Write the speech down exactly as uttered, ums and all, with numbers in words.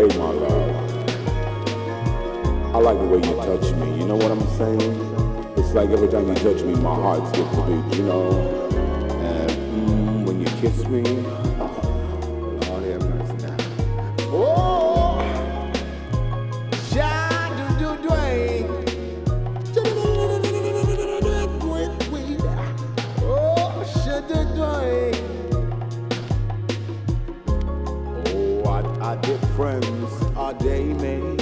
Hey, my love. I like the way you touch me. You know what I'm saying? It's like every time you touch me, my heart skips a beat, you know? And mm, when you kiss me, oh, Lord have mercy now. Oh, shine do do Dwayne. Oh, shine do Dwayne. Oh, are, are they friends? Are they mates?